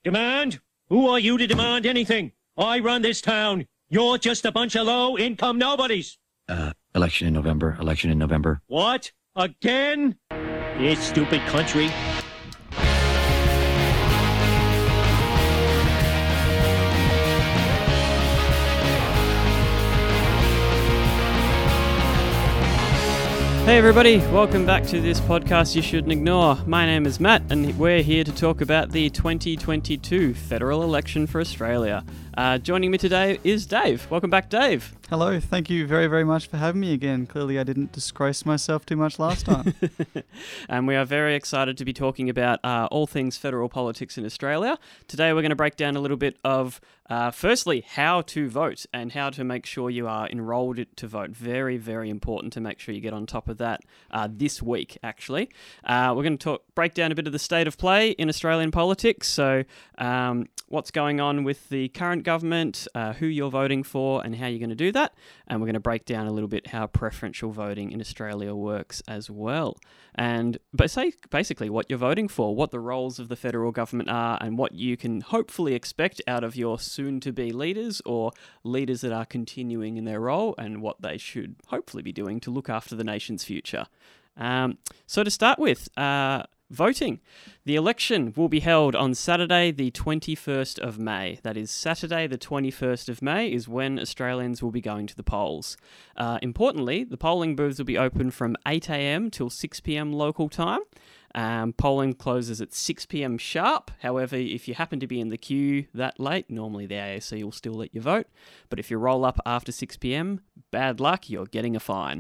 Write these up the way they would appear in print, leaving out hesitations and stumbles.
Demand? Who are you to demand anything? I run this town. You're just a bunch of low-income nobodies. Election in November. What? Again? This stupid country. Hey everybody, welcome back to this podcast you shouldn't ignore. My name is Matt and we're here to talk about the 2022 federal election for Australia. Joining me today is Dave. Welcome back, Dave. Hello, thank you very, very much for having me again. Clearly I didn't disgrace myself too much last time. And we are very excited to be talking about all things federal politics in Australia. Today we're going to break down a little bit of, firstly, how to vote and how to make sure you are enrolled to vote. Very, very important to make sure you get on top of that this week, actually. We're going to break down a bit of the state of play in Australian politics. So what's going on with the current government, who you're voting for and how you're going to do that. And we're going to break down a little bit how preferential voting in Australia works as well. And basically what you're voting for, what the roles of the federal government are and what you can hopefully expect out of your soon-to-be leaders or leaders that are continuing in their role and what they should hopefully be doing to look after the nation's future. So to start with, voting. The election will be held on Saturday, the 21st of May. That is Saturday, the 21st of May is when Australians will be going to the polls. Importantly, the polling booths will be open from 8 a.m. till 6 p.m. local time. Polling closes at 6 p.m. sharp. However, if you happen to be in the queue that late, normally the AAC will still let you vote. But if you roll up after 6 p.m, bad luck, you're getting a fine.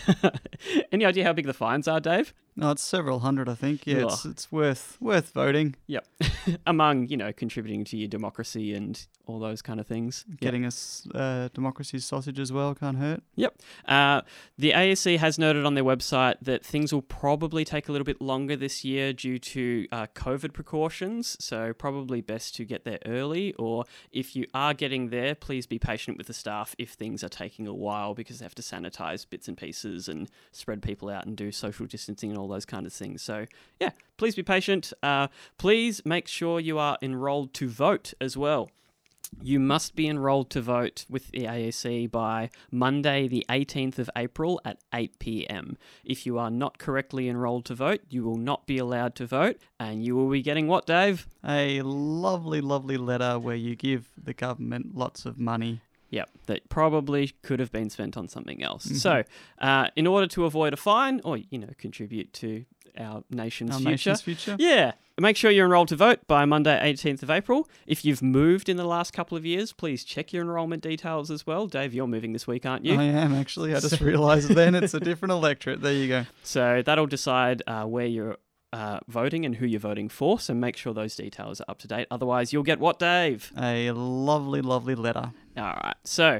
Any idea how big the fines are, Dave? No, it's several hundred, I think. Yeah, it's worth voting. Yep. Among, contributing to your democracy and all those kind of things. Getting us democracy's sausage as well can't hurt. Yep. The ASC has noted on their website that things will probably take a little bit longer this year due to COVID precautions, so probably best to get there early, or if you are getting there, please be patient with the staff if things are taking a while because they have to sanitize bits and pieces and spread people out and do social distancing and all those kind of things. So, yeah, please be patient. Please make sure you are enrolled to vote as well. You must be enrolled to vote with the AAC by Monday, the 18th of April at 8 p.m. If you are not correctly enrolled to vote, you will not be allowed to vote, and you will be getting what, Dave? A lovely, lovely letter where you give the government lots of money. Yep, that probably could have been spent on something else. Mm-hmm. So, in order to avoid a fine or, contribute to our nation's future. Yeah, make sure you're enrolled to vote by Monday, 18th of April. If you've moved in the last couple of years, please check your enrolment details as well. Dave, you're moving this week, aren't you? I am, actually. I just realised then it's a different electorate. There you go. So that'll decide where you're voting and who you're voting for, so make sure those details are up to date. Otherwise, you'll get what, Dave? A lovely, lovely letter. All right. So,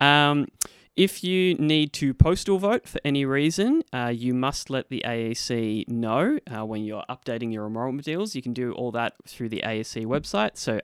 if you need to postal vote for any reason, you must let the AAC know when you're updating your enrolment deals. You can do all that through the AAC website, so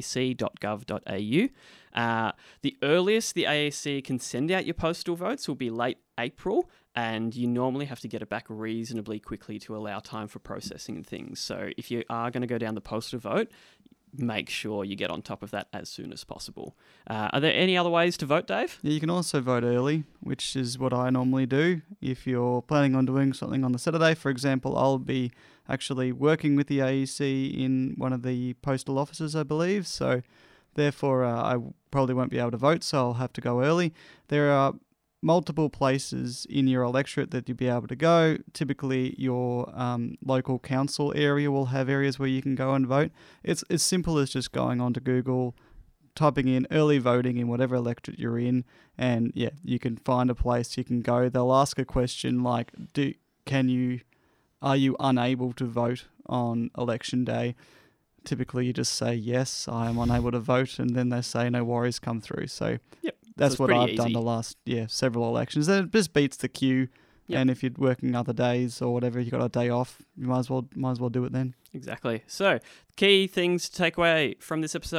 aec.gov.au. The earliest the AAC can send out your postal votes will be late April, and you normally have to get it back reasonably quickly to allow time for processing and things. So if you are going to go down the postal vote, make sure you get on top of that as soon as possible. Are there any other ways to vote, Dave? Yeah, you can also vote early, which is what I normally do. If you're planning on doing something on the Saturday, for example, I'll be actually working with the AEC in one of the postal offices, I believe. So therefore, I probably won't be able to vote, so I'll have to go early. There are multiple places in your electorate that you'll be able to go. Typically, your local council area will have areas where you can go and vote. It's as simple as just going onto Google, typing in early voting in whatever electorate you're in, and yeah, you can find a place you can go. They'll ask a question like, are you unable to vote on election day? Typically, you just say, yes, I am unable to vote, and then they say, no worries, come through. So yep. That's what I've done the last several elections. It just beats the queue. Yep. And if you're working other days or whatever, you got a day off, you might as well do it then. Exactly. So, key things to take away from this episode.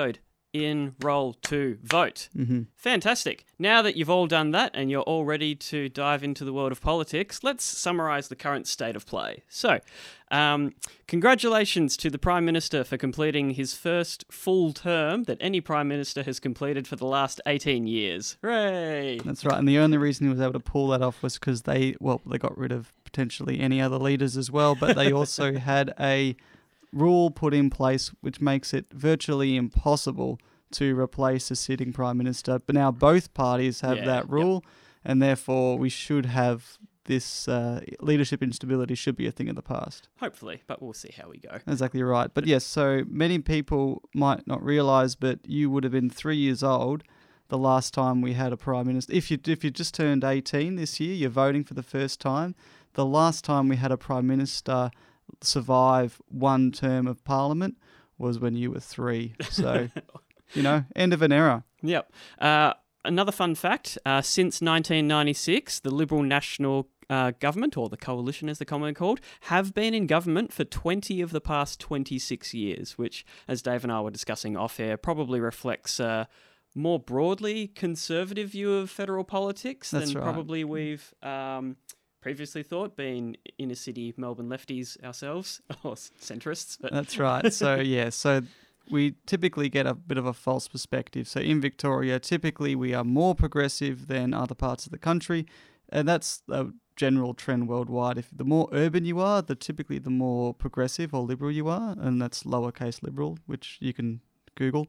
enroll to vote. Mm-hmm. Fantastic. Now that you've all done that and you're all ready to dive into the world of politics, let's summarise the current state of play. So, congratulations to the Prime Minister for completing his first full term that any Prime Minister has completed for the last 18 years. Hooray! That's right. And the only reason he was able to pull that off was because they got rid of potentially any other leaders as well, but they also had a rule put in place which makes it virtually impossible to replace a sitting Prime Minister. But now both parties have that rule, and therefore we should have this leadership instability should be a thing of the past. Hopefully, but we'll see how we go. Exactly right. But yes, so many people might not realise, but you would have been 3 years old the last time we had a Prime Minister. If you just turned 18 this year, you're voting for the first time. The last time we had a Prime Minister survive one term of Parliament was when you were 3. So, end of an era. Yep. Another fun fact, since 1996, the Liberal National Government, or the Coalition as they're commonly called, have been in government for 20 of the past 26 years, which, as Dave and I were discussing off-air, probably reflects a more broadly conservative view of federal politics than probably we've previously thought, being inner city Melbourne lefties ourselves, or centrists. But That's right. So we typically get a bit of a false perspective. So in Victoria, typically we are more progressive than other parts of the country, and that's a general trend worldwide. If the more urban you are, typically the more progressive or liberal you are, and that's lowercase liberal, which you can Google.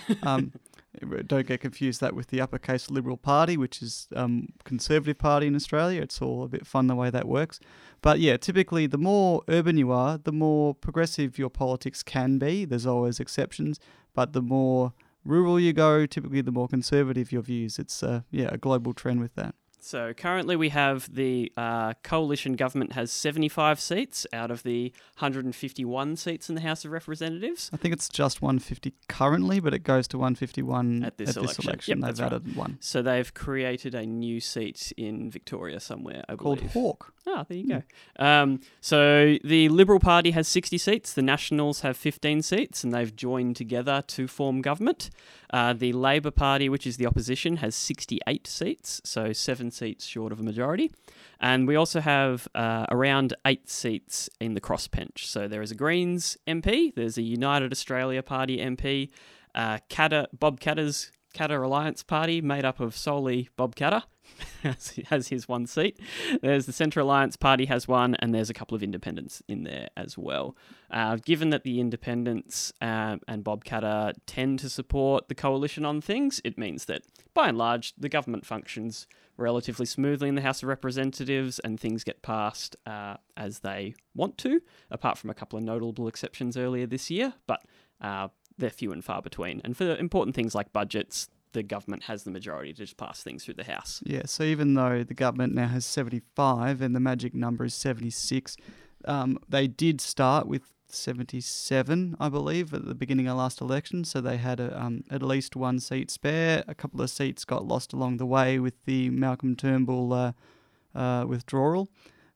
Don't get confused that with the uppercase Liberal Party, which is Conservative Party in Australia. It's all a bit fun the way that works. But yeah, typically the more urban you are, the more progressive your politics can be. There's always exceptions, but the more rural you go, typically the more conservative your views. It's a global trend with that. So currently we have the coalition government has 75 seats out of the 151 seats in the House of Representatives. I think it's just 150 currently, but it goes to 151 at this election. Yep, they've added one. So they've created a new seat in Victoria somewhere, I believe. Called Hawke. Ah, there you go. So the Liberal Party has 60 seats, the Nationals have 15 seats, and they've joined together to form government. The Labor Party, which is the opposition, has 68 seats, so 7 seats short of a majority. And we also have around 8 seats in the crossbench. So there is a Greens MP, there's a United Australia Party MP, Bob Katter's Katter Alliance Party, made up of solely Bob Katter, has his 1 seat. There's the Centre Alliance Party has 1, and there's a couple of independents in there as well. Given that the independents and Bob Katter tend to support the coalition on things, it means that, by and large, the government functions relatively smoothly in the House of Representatives and things get passed as they want to, apart from a couple of notable exceptions earlier this year, but they're few and far between. And for important things like budgets, the government has the majority to just pass things through the House. Yeah, so even though the government now has 75 and the magic number is 76, they did start with 77, I believe, at the beginning of last election. So they had at least 1 seat spare. A couple of seats got lost along the way with the Malcolm Turnbull withdrawal.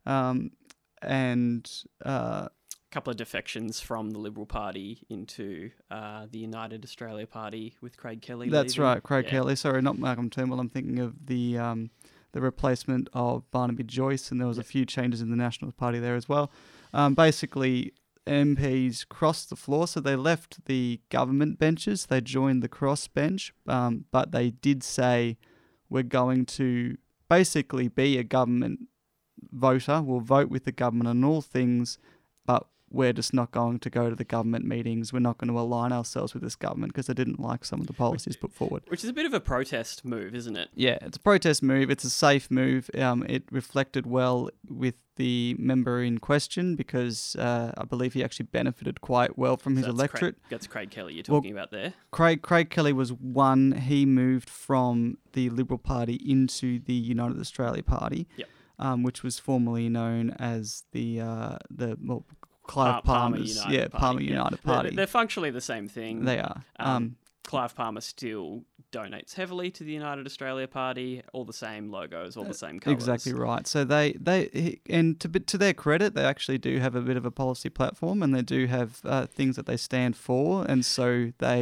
Couple of defections from the Liberal Party into the United Australia Party with Craig Kelly. That's leaving. right, Craig Kelly. Sorry, not Malcolm Turnbull. I'm thinking of the replacement of Barnaby Joyce, and there was a few changes in the National Party there as well. Basically, MPs crossed the floor, so they left the government benches. They joined the crossbench, but they did say, we're going to basically be a government voter. We'll vote with the government on all things, but we're just not going to go to the government meetings. We're not going to align ourselves with this government because they didn't like some of the policies put forward. Which is a bit of a protest move, isn't it? Yeah, it's a protest move. It's a safe move. It reflected well with the member in question because I believe he actually benefited quite well from his electorate. That's Craig Kelly you're talking about there. Craig Kelly was one. He moved from the Liberal Party into the United Australia Party, which was formerly known as the Clive Palmer's Palmer United Party. They're functionally the same thing. They are. Clive Palmer still donates heavily to the United Australia Party. All the same logos, all the same colours. Exactly right. So to their credit, they actually do have a bit of a policy platform, and they do have things that they stand for, and so they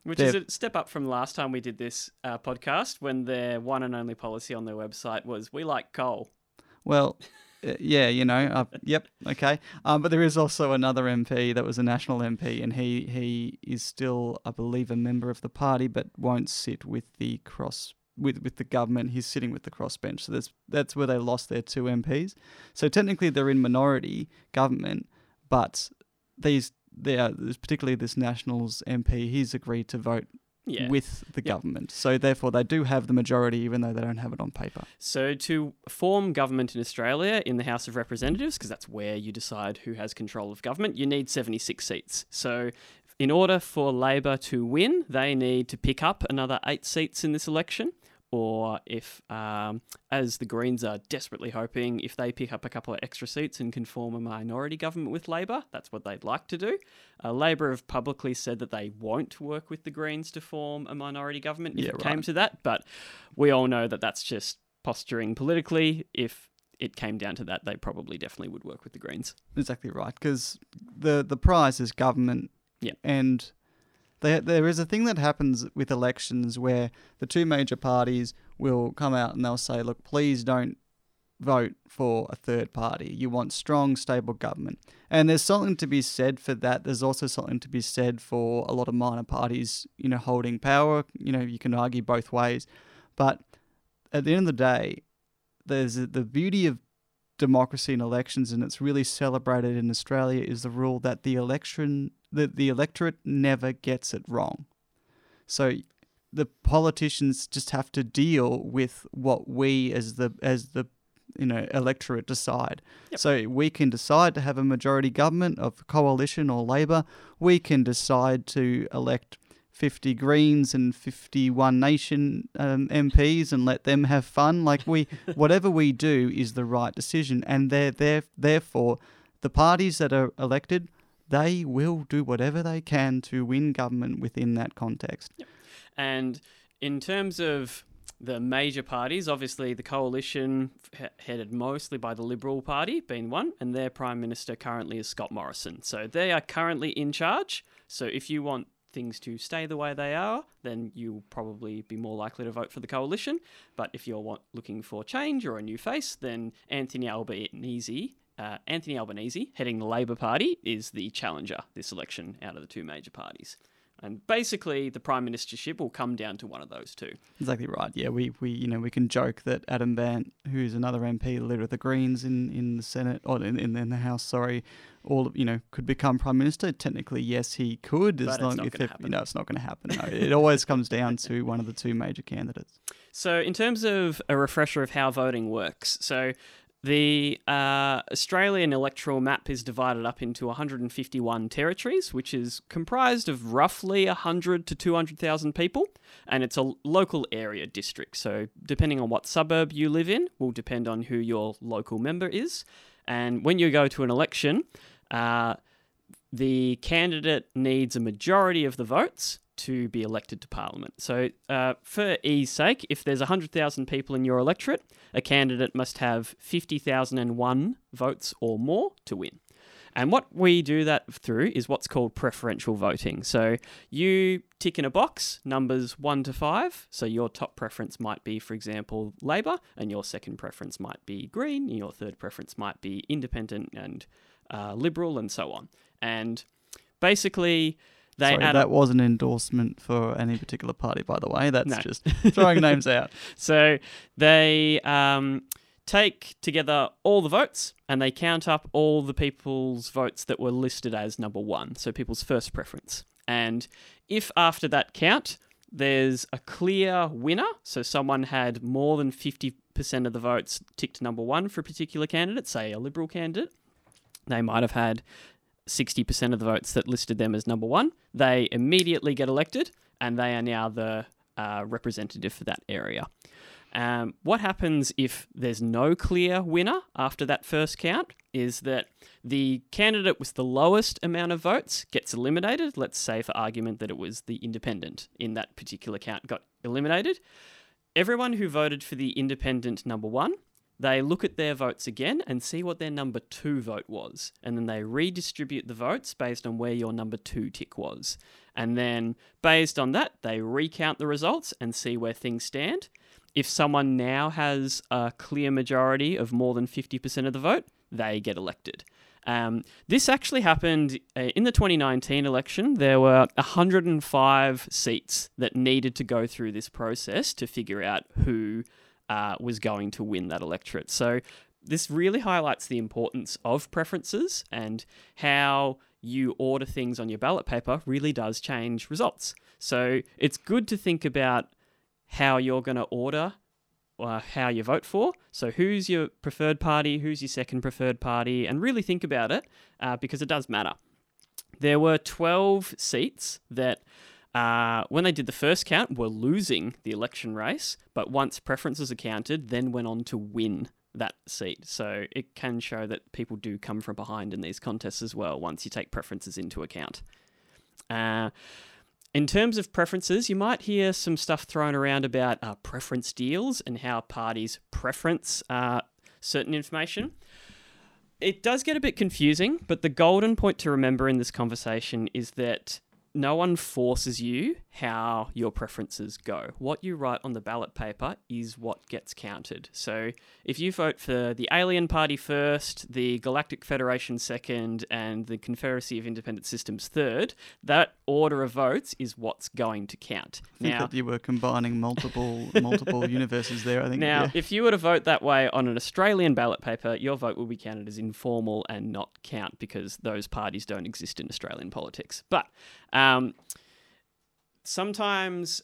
Which is a step up from last time we did this podcast, when their one and only policy on their website was, we like coal. Well, yeah, yep, okay. But there is also another MP that was a national MP, and he is still, I believe, a member of the party, but won't sit with the with the government. He's sitting with the crossbench. So that's where they lost their 2 MPs. So technically they're in minority government, but there's particularly this Nationals MP, he's agreed to vote with the government. So therefore they do have the majority, even though they don't have it on paper. So to form government in Australia in the House of Representatives, because that's where you decide who has control of government, you need 76 seats. So in order for Labor to win, they need to pick up another 8 seats in this election. Or if, as the Greens are desperately hoping, if they pick up a couple of extra seats and can form a minority government with Labor, that's what they'd like to do. Labor have publicly said that they won't work with the Greens to form a minority government if it came to that, but we all know that that's just posturing politically. If it came down to that, they probably definitely would work with the Greens. Exactly right, because the prize is government, and there is a thing that happens with elections where the 2 major parties will come out and they'll say, look, please don't vote for a third party. You want strong, stable government. And there's something to be said for that. There's also something to be said for a lot of minor parties, holding power. You can argue both ways. But at the end of the day, there's the beauty of democracy and elections, and it's really celebrated in Australia, is the rule that the electorate never gets it wrong. So the politicians just have to deal with what we as the electorate decide. Yep. So we can decide to have a majority government of coalition or Labor. We can decide to elect 50 Greens and 51 Nation MPs and let them have fun. Whatever we do is the right decision, and therefore the parties that are elected, they will do whatever they can to win government within that context. Yep. And in terms of the major parties, obviously the coalition headed mostly by the Liberal Party being one, and their Prime Minister currently is Scott Morrison. So they are currently in charge. So if you want things to stay the way they are, then you'll probably be more likely to vote for the coalition. But if you're looking for change or a new face, then Anthony Albanese, heading the Labor Party, is the challenger this election out of the 2 major parties. And basically, the prime ministership will come down to one of those 2. Exactly right. Yeah, we can joke that Adam Bandt, who's another MP, the leader of the Greens in the Senate or in the House, could become prime minister. Technically, yes, he could. But it's not going to happen. It's not going to happen. No, it always comes down to one of the 2 major candidates. So, in terms of a refresher of how voting works, the Australian electoral map is divided up into 151 territories, which is comprised of roughly 100 to 200,000 people, and it's a local area district. So depending on what suburb you live in will depend on who your local member is. And when you go to an election, the candidate needs a majority of the votes to be elected to Parliament. So for ease sake, if there's 100,000 people in your electorate, a candidate must have 50,001 votes or more to win. And what we do that through is what's called preferential voting. So you tick in a box, numbers 1 to 5. So your top preference might be, for example, Labor, and your second preference might be Green, and your third preference might be Independent and Liberal, and so on. And basically, that was an endorsement for any particular party, by the way. That's just throwing names out. So they take together all the votes and they count up all the people's votes that were listed as number 1, so people's first preference. And if after that count there's a clear winner, so someone had more than 50% of the votes ticked number 1 for a particular candidate, say a Liberal candidate, they might have had 60% of the votes that listed them as number 1, they immediately get elected and they are now the representative for that area. What happens if there's no clear winner after that first count is that the candidate with the lowest amount of votes gets eliminated. Let's say, for argument, that it was the Independent in that particular count got eliminated. Everyone who voted for the Independent number 1 they look at their votes again and see what their number 2 vote was. And then they redistribute the votes based on where your number 2 tick was. And then based on that, they recount the results and see where things stand. If someone now has a clear majority of more than 50% of the vote, they get elected. This actually happened in the 2019 election. There were 105 seats that needed to go through this process to figure out who was going to win that electorate. So this really highlights the importance of preferences, and how you order things on your ballot paper really does change results. So it's good to think about how you're going to order how you vote for. So who's your preferred party, who's your second preferred party, and really think about it because it does matter. There were 12 seats that when they did the first count were losing the election race, but once preferences are counted, then went on to win that seat. So it can show that people do come from behind in these contests as well once you take preferences into account. In terms of preferences, you might hear some stuff thrown around about preference deals and how parties preference certain information. It does get a bit confusing, but the golden point to remember in this conversation is that no one forces you how your preferences go. What you write on the ballot paper is what gets counted. So if you vote for the Alien Party first, the Galactic Federation second, and the Confederacy of Independent Systems third, that order of votes is what's going to count. I think that you were combining multiple universes there, I think. Now, if you were to vote that way on an Australian ballot paper, your vote will be counted as informal and not count because those parties don't exist in Australian politics. But sometimes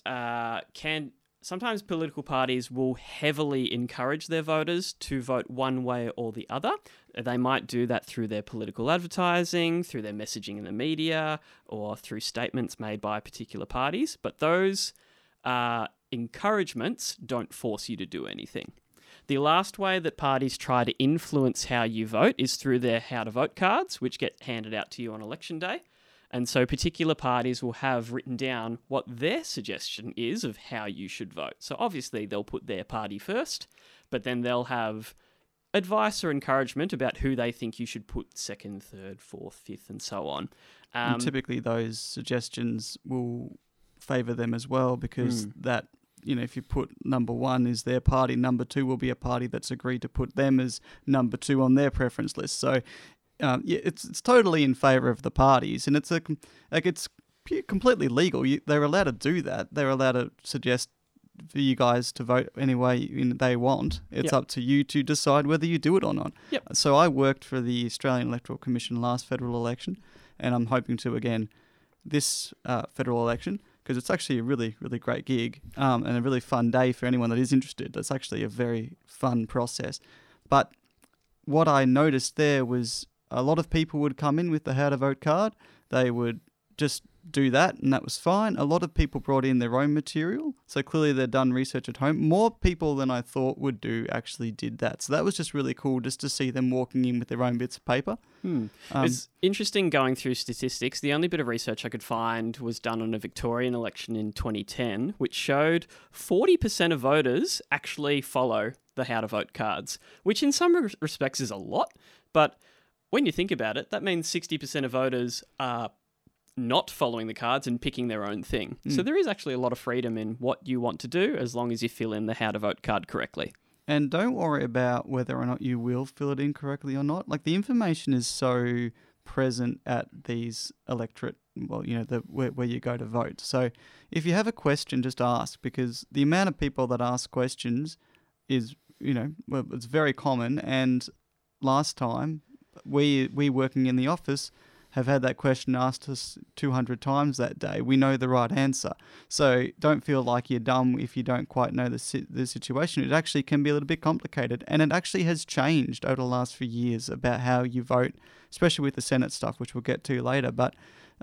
political parties will heavily encourage their voters to vote one way or the other. They might do that through their political advertising, through their messaging in the media, or through statements made by particular parties. But those encouragements don't force you to do anything. The last way that parties try to influence how you vote is through their how to vote cards, which get handed out to you on election day. And so particular parties will have written down what their suggestion is of how you should vote. So obviously they'll put their party first, but then they'll have advice or encouragement about who they think you should put second, third, fourth, fifth, and so on. And typically those suggestions will favour them as well, because that, if you put number 1 is their party, number 2 will be a party that's agreed to put them as number 2 on their preference list. So it's totally in favour of the parties, and it's completely legal. They're allowed to do that. They're allowed to suggest for you guys to vote any way they want. It's up to you to decide whether you do it or not. Yep. So I worked for the Australian Electoral Commission last federal election, and I'm hoping to again this federal election, because it's actually a really, really great gig and a really fun day for anyone that is interested. It's actually a very fun process. But what I noticed there was a lot of people would come in with the how to vote card. They would just do that, and that was fine. A lot of people brought in their own material, so clearly they'd done research at home. More people than I thought would do actually did that. So that was just really cool, just to see them walking in with their own bits of paper. It's interesting going through statistics. The only bit of research I could find was done on a Victorian election in 2010, which showed 40% of voters actually follow the how to vote cards, which in some respects is a lot, but when you think about it, that means 60% of voters are not following the cards and picking their own thing. So there is actually a lot of freedom in what you want to do, as long as you fill in the how to vote card correctly. And don't worry about whether or not you will fill it in correctly or not. Like, the information is so present at these electorate, where you go to vote. So if you have a question, just ask, because the amount of people that ask questions is, it's very common. And last time, we working in the office have had that question asked us 200 times that day. We know the right answer. So don't feel like you're dumb if you don't quite know the situation. It actually can be a little bit complicated, and it actually has changed over the last few years about how you vote, especially with the Senate stuff, which we'll get to later. But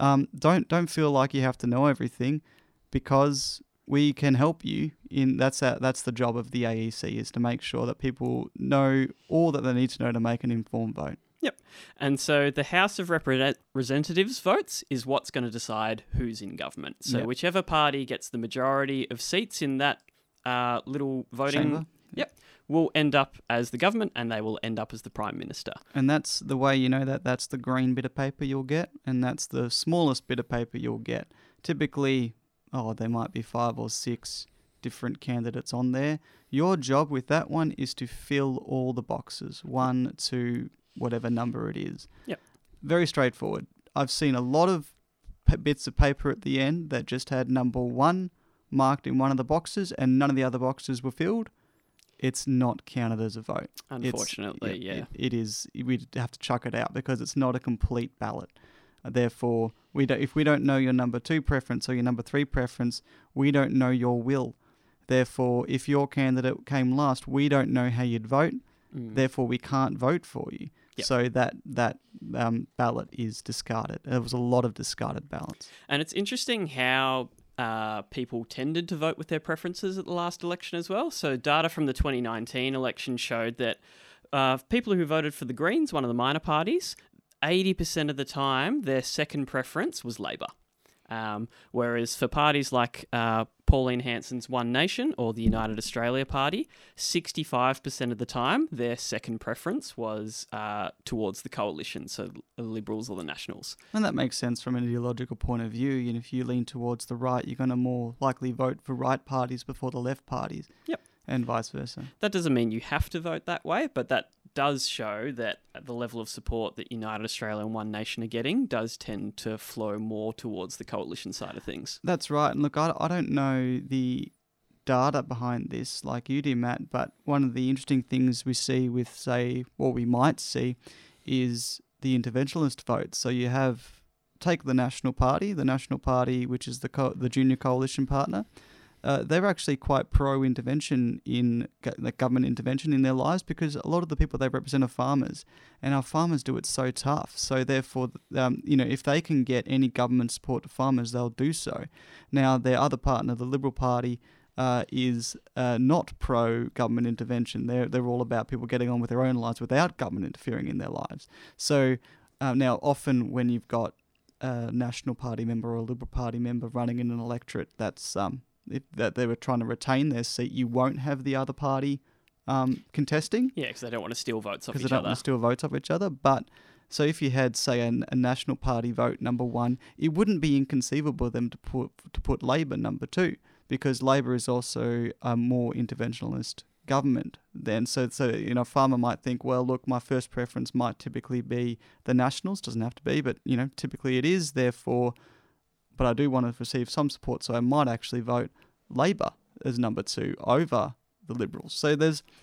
don't feel like you have to know everything, because we can help you. That's the job of the AEC, is to make sure that people know all that they need to know to make an informed vote. Yep. And so the House of Representatives votes is what's going to decide who's in government. So whichever party gets the majority of seats in that little voting chamber. Yep, will end up as the government and they will end up as the Prime Minister. And that's the way you know that that's the green bit of paper you'll get, and that's the smallest bit of paper you'll get. Typically, there might be 5 or 6 different candidates on there. Your job with that one is to fill all the boxes, 1 to whatever number it is. Yep. Very straightforward. I've seen a lot of bits of paper at the end that just had number 1 marked in one of the boxes and none of the other boxes were filled. It's not counted as a vote. Unfortunately, It is. We'd have to chuck it out because it's not a complete ballot. Therefore, if we don't know your number 2 preference or your number 3 preference, we don't know your will. Therefore, if your candidate came last, we don't know how you'd vote. Therefore, we can't vote for you. Yep. So that ballot is discarded. There was a lot of discarded ballots. And it's interesting how people tended to vote with their preferences at the last election as well. So data from the 2019 election showed that people who voted for the Greens, one of the minor parties, 80% of the time their second preference was Labor. Whereas for parties like Pauline Hanson's One Nation or the United Australia Party, 65% of the time their second preference was towards the coalition, so the Liberals or the Nationals. And that makes sense from an ideological point of view. And if you lean towards the right, you're going to more likely vote for right parties before the left parties. Yep. And vice versa. That doesn't mean you have to vote that way, but that does show that the level of support that United Australia and One Nation are getting does tend to flow more towards the coalition side of things. That's right. And look, I don't know the data behind this like you do, Matt, but one of the interesting things we see with, say, what we might see is the interventionist vote. So you take the National Party, which is the junior coalition partner. They're actually quite pro-intervention in government intervention in their lives because a lot of the people they represent are farmers, and our farmers do it so tough. So therefore, if they can get any government support to farmers, they'll do so. Now, their other partner, the Liberal Party, is not pro-government intervention. They're all about people getting on with their own lives without government interfering in their lives. So now, often when you've got a National Party member or a Liberal Party member running in an electorate that's that they were trying to retain their seat, you won't have the other party contesting. Yeah, because they don't want to steal votes off each Because they don't other. want to steal votes off each other. But so if you had, say, a National Party vote number 1, it wouldn't be inconceivable of them to put Labor number 2, because Labor is also a more interventionist government. Then, so a farmer might think, well, look, my first preference might typically be the Nationals. Doesn't have to be, but typically it is. Therefore, but I do want to receive some support, so I might actually vote Labor as number 2 over the Liberals. So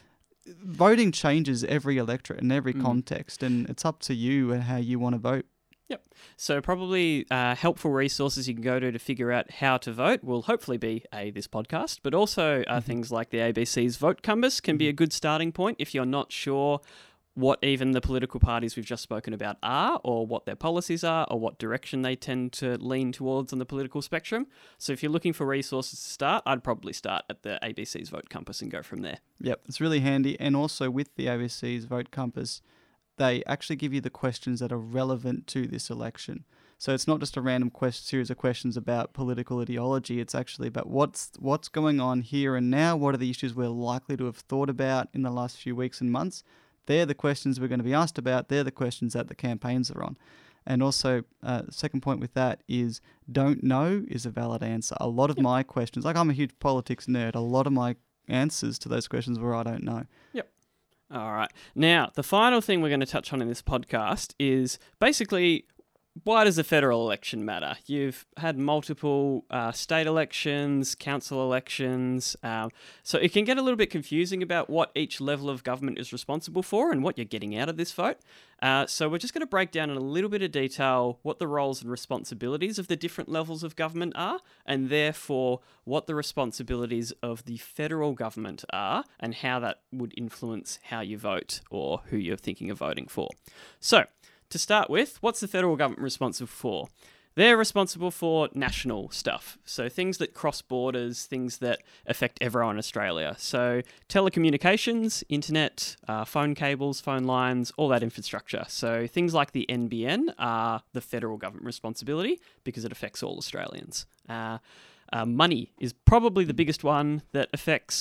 voting changes every electorate in every context, and it's up to you and how you want to vote. Yep. So probably helpful resources you can go to figure out how to vote will hopefully be this podcast, but also things like the ABC's Vote Compass can be a good starting point if you're not sure what even the political parties we've just spoken about are, or what their policies are, or what direction they tend to lean towards on the political spectrum. So if you're looking for resources to start, I'd probably start at the ABC's Vote Compass and go from there. Yep, it's really handy. And also with the ABC's Vote Compass, they actually give you the questions that are relevant to this election. So it's not just a random series of questions about political ideology. It's actually about what's going on here and now. What are the issues we're likely to have thought about in the last few weeks and months? They're the questions we're going to be asked about. They're the questions that the campaigns are on. And also, second point with that is don't know is a valid answer. A lot of my questions, like I'm a huge politics nerd, a lot of my answers to those questions were I don't know. Yep. All right. Now, the final thing we're going to touch on in this podcast is basically, why does the federal election matter? You've had multiple state elections, council elections, so it can get a little bit confusing about what each level of government is responsible for and what you're getting out of this vote. So we're just going to break down in a little bit of detail what the roles and responsibilities of the different levels of government are, and therefore what the responsibilities of the federal government are, and how that would influence how you vote or who you're thinking of voting for. So, to start with, what's the federal government responsible for? They're responsible for national stuff. So things that cross borders, things that affect everyone in Australia. So telecommunications, internet, phone cables, phone lines, all that infrastructure. So things like the NBN are the federal government responsibility because it affects all Australians. Money is probably the biggest one that affects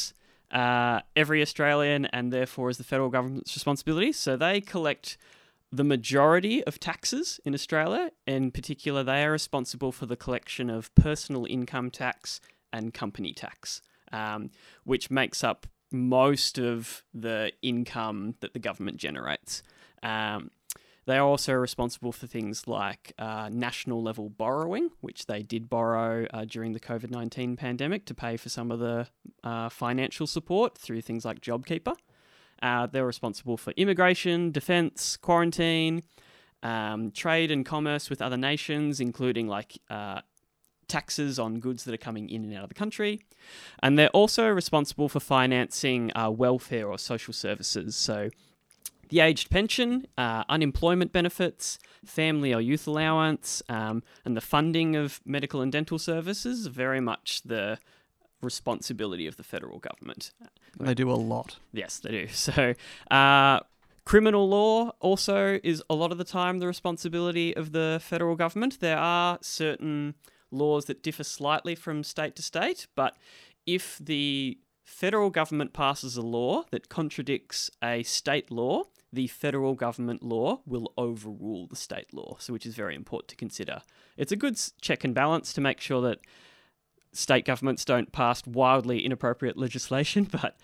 every Australian and therefore is the federal government's responsibility. So they collect the majority of taxes in Australia. In particular, they are responsible for the collection of personal income tax and company tax, which makes up most of the income that the government generates. They are also responsible for things like national level borrowing, which they did borrow during the COVID-19 pandemic to pay for some of the financial support through things like JobKeeper. They're responsible for immigration, defence, quarantine, trade and commerce with other nations, including like taxes on goods that are coming in and out of the country. And they're also responsible for financing welfare or social services. So the aged pension, unemployment benefits, family or youth allowance, and the funding of medical and dental services are very much the responsibility of the federal government. They do a lot. Yes, they do. So criminal law also is a lot of the time the responsibility of the federal government. There are certain laws that differ slightly from state to state, but if the federal government passes a law that contradicts a state law, the federal government law will overrule the state law, so which is very important to consider. It's a good check and balance to make sure that state governments don't pass wildly inappropriate legislation, but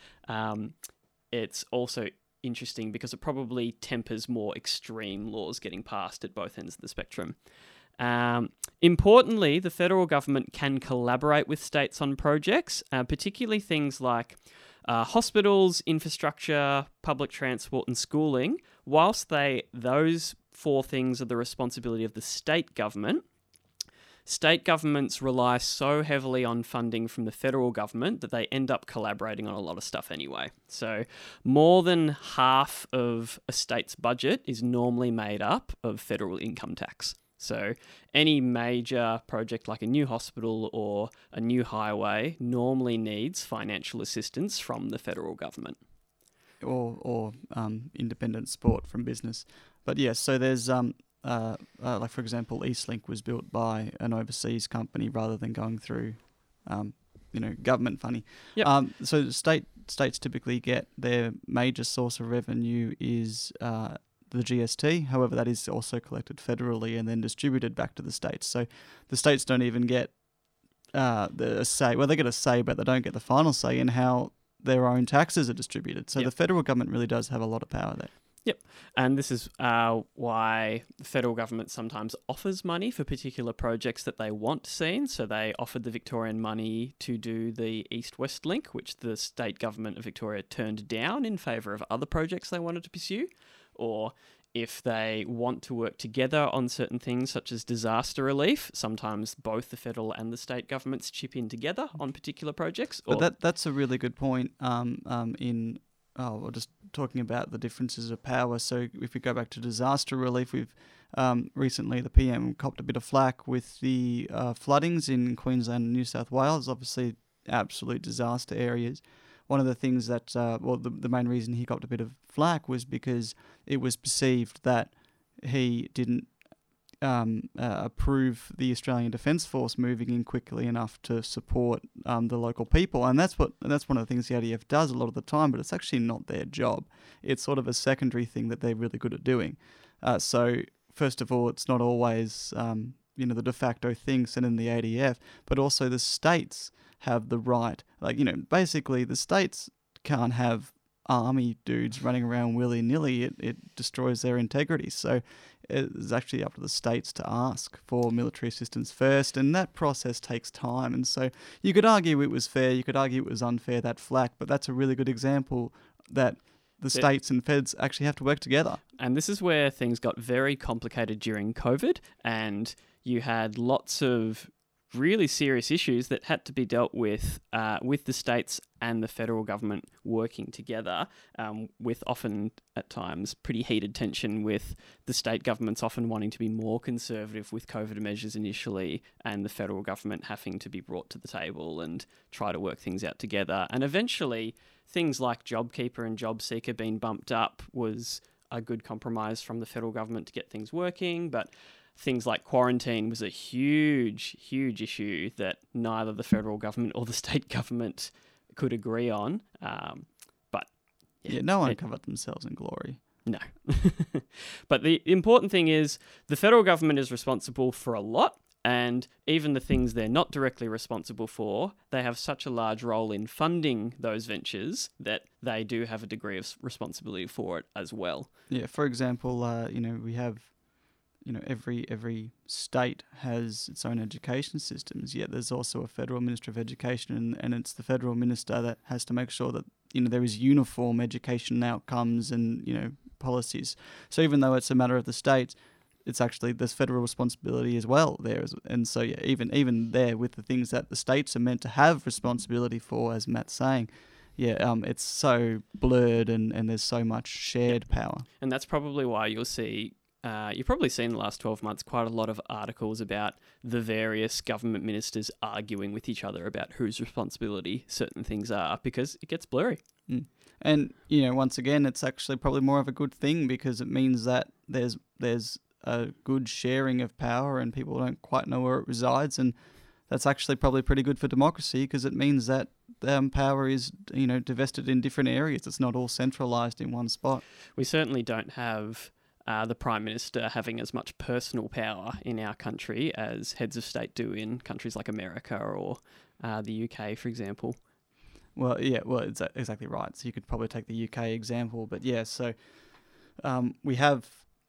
it's also interesting because it probably tempers more extreme laws getting passed at both ends of the spectrum. Importantly, the federal government can collaborate with states on projects, particularly things like hospitals, infrastructure, public transport and schooling. Whilst those four things are the responsibility of the state government, state governments rely so heavily on funding from the federal government that they end up collaborating on a lot of stuff anyway. So more than half of a state's budget is normally made up of federal income tax. So any major project like a new hospital or a new highway normally needs financial assistance from the federal government. Or independent support from business. But yes, so there's like for example, Eastlink was built by an overseas company rather than going through, government funding. Yep. So states typically get their major source of revenue is the GST. However, that is also collected federally and then distributed back to the states. So the states don't even get the say. Well, they get a say, but they don't get the final say in how their own taxes are distributed. So Yep. the federal government really does have a lot of power there. Yep. And this is why the federal government sometimes offers money for particular projects that they want seen. So they offered the Victorian money to do the East-West Link, which the state government of Victoria turned down in favour of other projects they wanted to pursue. Or if they want to work together on certain things such as disaster relief, sometimes both the federal and the state governments chip in together on particular projects. But that's a really good point we're just talking about the differences of power. So if we go back to disaster relief, we've recently the PM copped a bit of flack with the floodings in Queensland and New South Wales, obviously absolute disaster areas. One of the things that, the main reason he copped a bit of flack was because it was perceived that he didn't approve the Australian Defence Force moving in quickly enough to support the local people, and that's one of the things the ADF does a lot of the time. But it's actually not their job. It's sort of a secondary thing that they're really good at doing. So first of all, it's not always the de facto thing sent in the ADF, but also the states have the right. Basically the states can't have army dudes running around willy-nilly. It destroys their integrity. So it's actually up to the states to ask for military assistance first, and that process takes time. And so you could argue it was fair, you could argue it was unfair, that flack, but that's a really good example that the states and feds actually have to work together. And this is where things got very complicated during COVID, and you had lots of really serious issues that had to be dealt with the states and the federal government working together, with often at times pretty heated tension, with the state governments often wanting to be more conservative with COVID measures initially, and the federal government having to be brought to the table and try to work things out together. And eventually things like JobKeeper and JobSeeker being bumped up was a good compromise from the federal government to get things working, but things like quarantine was a huge, huge issue that neither the federal government or the state government could agree on. But no one covered themselves in glory. No. But the important thing is the federal government is responsible for a lot, and even the things they're not directly responsible for, they have such a large role in funding those ventures that they do have a degree of responsibility for it as well. Yeah, for example, we have, every state has its own education systems, yet there's also a federal minister of education, and it's the federal minister that has to make sure that, there is uniform education outcomes and, policies. So even though it's a matter of the states, it's actually there's federal responsibility as well there. And so, even there with the things that the states are meant to have responsibility for, as Matt's saying, it's so blurred and there's so much shared power. And that's probably why you'll see, you've probably seen in the last 12 months quite a lot of articles about the various government ministers arguing with each other about whose responsibility certain things are, because it gets blurry. Mm. And, once again, it's actually probably more of a good thing, because it means that there's a good sharing of power and people don't quite know where it resides, and that's actually probably pretty good for democracy, because it means that power is divested in different areas. It's not all centralised in one spot. We certainly don't have the Prime Minister having as much personal power in our country as heads of state do in countries like America or the UK, for example. Well, it's exactly right. So you could probably take the UK example, but so we have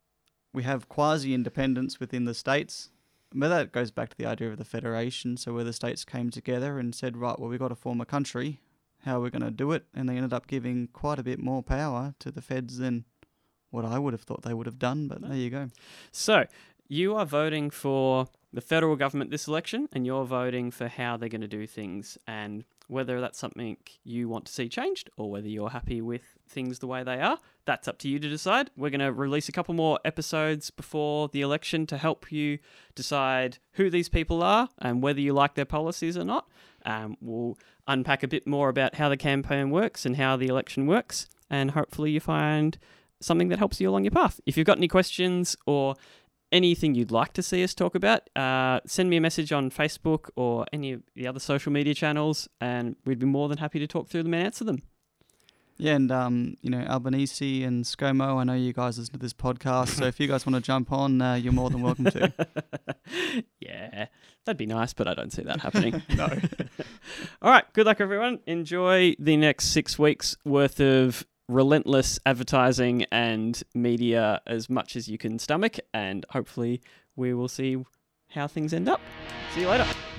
quasi-independence within the states, but that goes back to the idea of the federation. So where the states came together and said, right, well, we've got to form a country. How are we going to do it? And they ended up giving quite a bit more power to the feds than what I would have thought they would have done, but there you go. So you are voting for the federal government this election, and you're voting for how they're going to do things, and whether that's something you want to see changed or whether you're happy with things the way they are, that's up to you to decide. We're going to release a couple more episodes before the election to help you decide who these people are and whether you like their policies or not. We'll unpack a bit more about how the campaign works and how the election works, and hopefully you find something that helps you along your path. If you've got any questions or anything you'd like to see us talk about, send me a message on Facebook or any of the other social media channels, and we'd be more than happy to talk through them and answer them. Yeah, and Albanese and ScoMo, I know you guys listen to this podcast, so if you guys want to jump on, you're more than welcome to. Yeah, that'd be nice, but I don't see that happening. No. All right, good luck, everyone. Enjoy the next 6 weeks worth of relentless advertising and media as much as you can stomach, and hopefully we will see how things end up. See you later.